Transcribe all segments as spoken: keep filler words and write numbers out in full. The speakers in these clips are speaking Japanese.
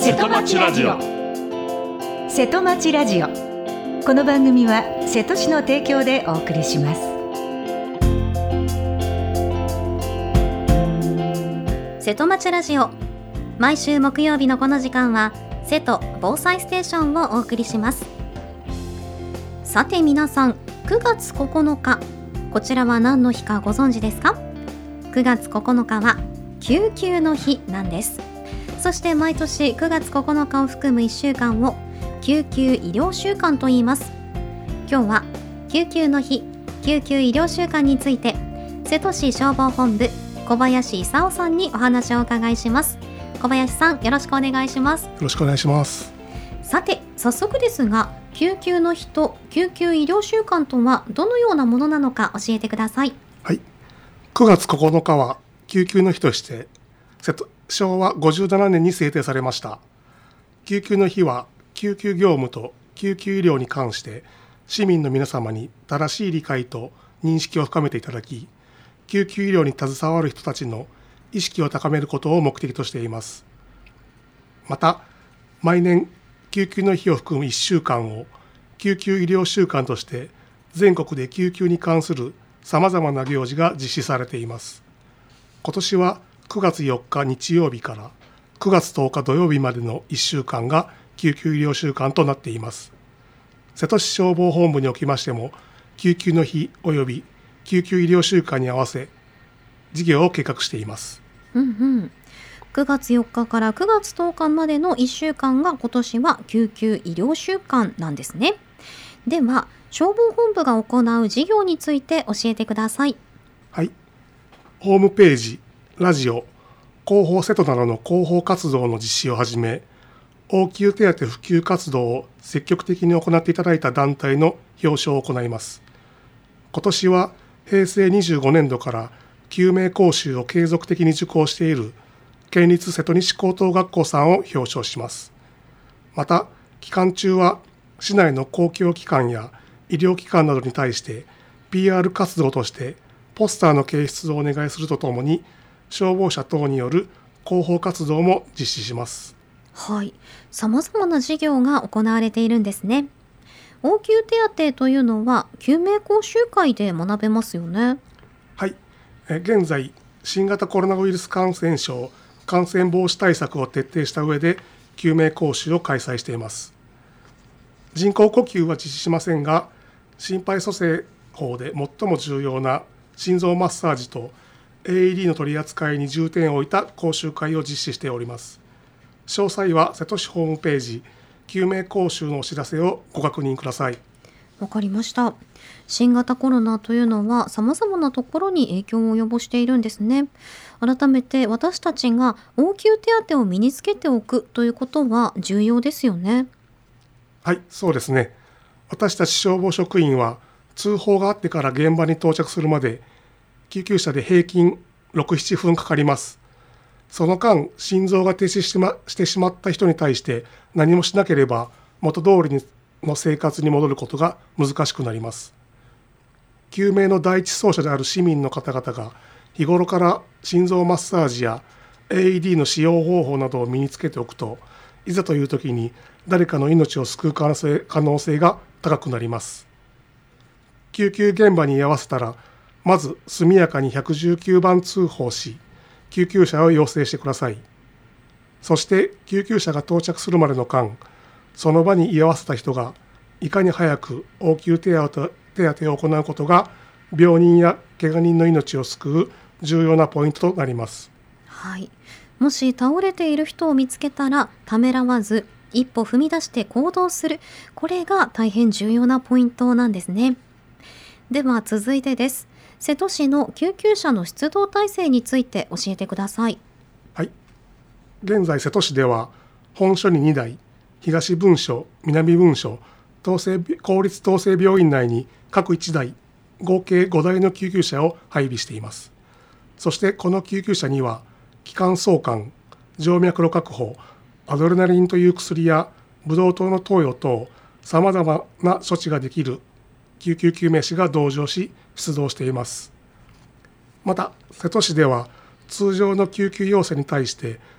瀬戸町ラジオ。瀬戸町ラジオ、この番組は瀬戸市の提供でお送りします。 瀬戸町ラジオ、毎週木曜日のこの時間は瀬戸防災ステーションをお送りします。さて皆さん、くがつここのか、こちらは何の日かご存知ですか？くがつここのかは救急の日なんです。そして毎年くがつここのかを含むいっしゅうかんを救急医療週間と言います。今日は救急の日、救急医療週間について瀬戸市消防本部小林勲さんにお話をお伺いします。小林さん、よろしくお願いします。 よろしくお願いします。 さて早速ですが、救急の日と救急医療週間とはどのようなものなのか教えてください。 はい、くがつここのかは救急の日としてしょうわごじゅうななねんに制定されました。救急の日は救急業務と救急医療に関して市民の皆様に正しい理解と認識を深めていただき、救急医療に携わる人たちの意識を高めることを目的としています。また毎年救急の日を含むいっしゅうかんを救急医療週間として全国で救急に関するさまざまな行事が実施されています。今年はくがつよっか日曜日からくがつとおか土曜日までのいっしゅうかんが救急医療週間となっています。瀬戸市消防本部におきましても、救急の日及び救急医療週間に合わせ事業を計画しています。 うんうん、くがつよっかからくがつとおかまでのいっしゅうかんが今年は救急医療週間なんですね。では消防本部が行う事業について教えてください。 はい、ホームページ、ラジオ、広報瀬戸などの広報活動の実施をはじめ、応急手当普及活動を積極的に行っていただいた団体の表彰を行います。今年はへいせいにじゅうごねんどから救命講習を継続的に受講している県立瀬戸西高等学校さんを表彰します。また期間中は市内の公共機関や医療機関などに対して ピーアール 活動としてポスターの掲出をお願いするとともに、消防車等による広報活動も実施します。 はい、さまざまな事業が行われているんですね。応急手当というのは救命講習会で学べますよね。 はい、え現在新型コロナウイルス感染症感染防止対策を徹底した上で救命講習を開催しています。人工呼吸は実施しませんが、心肺蘇生法で最も重要な心臓マッサージと エーイーディー の取り扱いに重点を置いた講習会を実施しております。詳細は瀬戸市ホームページ救命講習のお知らせをご確認ください。 わかりました。新型コロナというのはさまざまなところに影響を及ぼしているんですね。改めて私たちが応急手当を身につけておくということは重要ですよね。 はい、そうですね。私たち消防職員は通報があってから現場に到着するまで救急車で平均ろく、ななふんかかります。その間心臓が停止し、ま、してしまった人に対して何もしなければ元通りの生活に戻ることが難しくなります。救命の第一走者である市民の方々が日頃から心臓マッサージや エーイーディー の使用方法などを身につけておくと、いざという時に誰かの命を救う可能性、可能性が高くなります。救急現場に居合わせたら、まず速やかにひゃくじゅうきゅうばん通報し、救急車を要請してください。そして救急車が到着するまでの間、その場に居合わせた人がいかに早く応急手当、手当を行うことが病人や怪我人の命を救う重要なポイントとなります。 はい、もし倒れている人を見つけたらためらわず一歩踏み出して行動する、これが大変重要なポイントなんですね。では続いてです。瀬戸市の救急車の出動体制について教えてください。 はい、現在瀬戸市では本署ににだい、東分署、南分署、統制公立統制病院内に各いちだい、合計ごだいの救急車を配備しています。そしてこの救急車には気管挿管、静脈路確保、アドレナリンという薬やブドウ糖の投与等さまざまな処置ができる救急救命士が同乗し出動しています。また瀬戸市では通常の救急要請に対して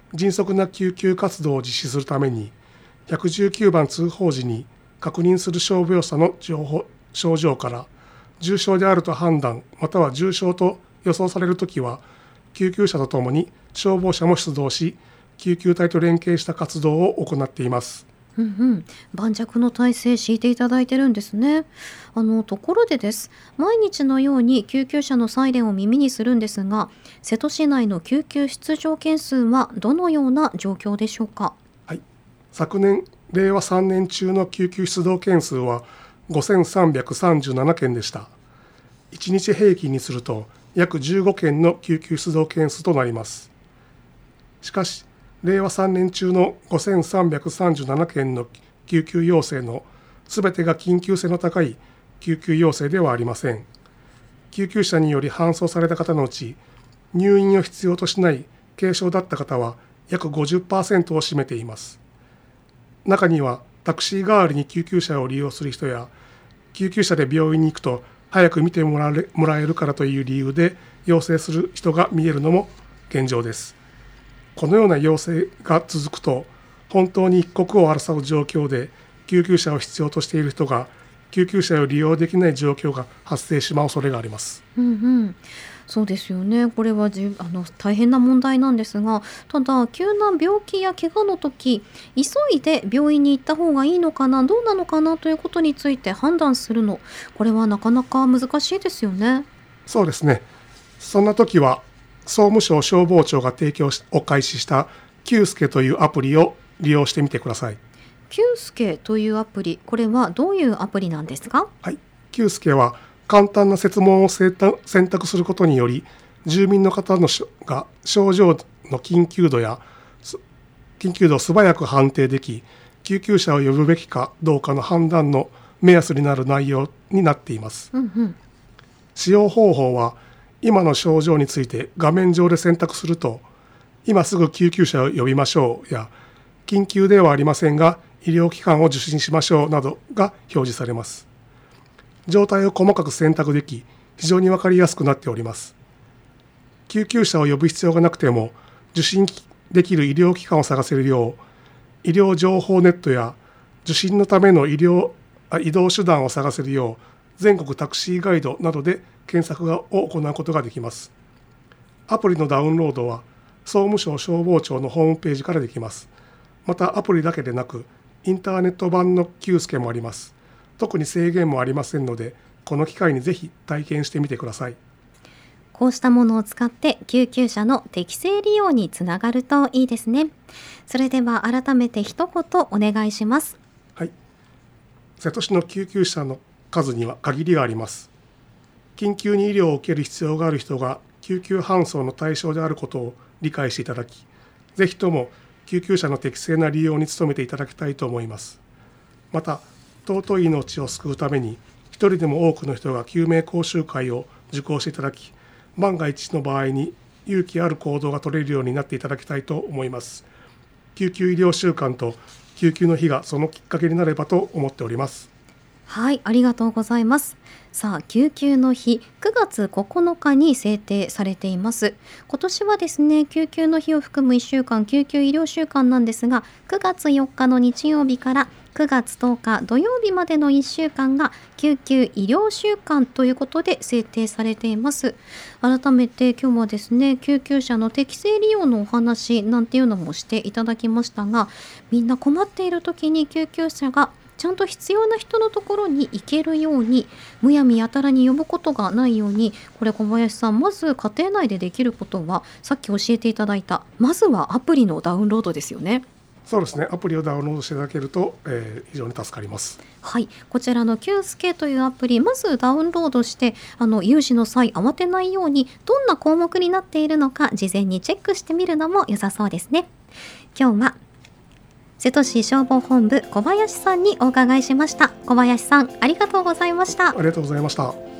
迅速な救急活動を実施するためにいちいちきゅうばん通報時に確認する傷病者の情報症状から重症であると判断または重症と予想されるときは救急車とともに消防車も出動し救急隊と連携した活動を行っています。 うんうん、盤石の体制敷いていただいてるんですね。あのところでです。毎日のように救急車のサイレンを耳にするんですが、瀬戸市内の救急出動件数はどのような状況でしょうか。 はい、昨年れいわさんねん中の救急出動件数はごせんさんびゃくさんじゅうななけんでした。いちにち平均にすると約じゅうごけんの救急出動件数となります。しかしれいわさんねん中のごせんさんびゃくさんじゅうななけんの救急要請のすべてが緊急性の高い救急要請ではありません。救急車により搬送された方のうち入院を必要としない軽症だった方は約 ごじゅっパーセント を占めています。中にはタクシー代わりに救急車を利用する人や救急車で病院に行くと早く見てもらえ、もらえるからという理由で要請する人が見えるのも現状です。このような要請が続くと本当に一刻を争う状況で救急車を必要としている人が救急車を利用できない状況が発生しまう恐れがあります。 うんうん、そうですよね。これはじあの大変な問題なんですが、ただ急な病気や怪我の時急いで病院に行った方がいいのかなどうなのかなということについて判断するの、これはなかなか難しいですよね。 そうですね。そんな時は総務省消防庁が提供しを開始したキュースケというアプリを利用してみてください。 キュースケというアプリ、これはどういうアプリなんですか？ はい、キュースケは簡単な設問を選択することにより住民の方のが症状の緊急度や緊急度を素早く判定でき救急車を呼ぶべきかどうかの判断の目安になる内容になっています。 うんうん、 使用方法は今の症状について画面上で選択すると今すぐ救急車を呼びましょうや緊急ではありませんが医療機関を受診しましょうなどが表示されます。状態を細かく選択でき非常に分かりやすくなっております。救急車を呼ぶ必要がなくても受診できる医療機関を探せるよう医療情報ネットや受診のための医療移動手段を探せるよう全国タクシーガイドなどで検索を行うことができます。アプリのダウンロードは総務省消防庁のホームページからできます。またアプリだけでなくインターネット版のキュースケもあります。特に制限もありませんのでこの機会にぜひ体験してみてください。 こうしたものを使って救急車の適正利用につながるといいですね。それでは改めて一言お願いします。 はい、瀬戸市の救急車の数には限りがあります。緊急に医療を受ける必要がある人が救急搬送の対象であることを理解していただき、ぜひとも救急車の適正な利用に努めていただきたいと思います。また、尊い命を救うために一人でも多くの人が救命講習会を受講していただき、万が一の場合に勇気ある行動が取れるようになっていただきたいと思います。救急医療週間と救急の日がそのきっかけになればと思っております。 はい、ありがとうございます。さあ、救急の日くがつここのかに制定されています。今年はですね、救急の日を含むいっしゅうかん救急医療週間なんですが、くがつよっかの日曜日からくがつとおか土曜日までのいっしゅうかんが救急医療週間ということで制定されています。改めて今日はですね、救急車の適正利用のお話なんていうのもしていただきましたが、みんな困っている時に救急車がちゃんと必要な人のところに行けるように、むやみやたらに呼ぶことがないように、これ小林さん、まず家庭内でできることはさっき教えていただいたまずはアプリのダウンロードですよね。 そうですね、アプリをダウンロードしていただけると、えー、非常に助かります。 はい、こちらのキュースケというアプリ、まずダウンロードしてあの有事の際慌てないようにどんな項目になっているのか事前にチェックしてみるのも良さそうですね。今日は瀬戸市消防本部小林さんにお伺いしました。小林さん、ありがとうございました。 ありがとうございました。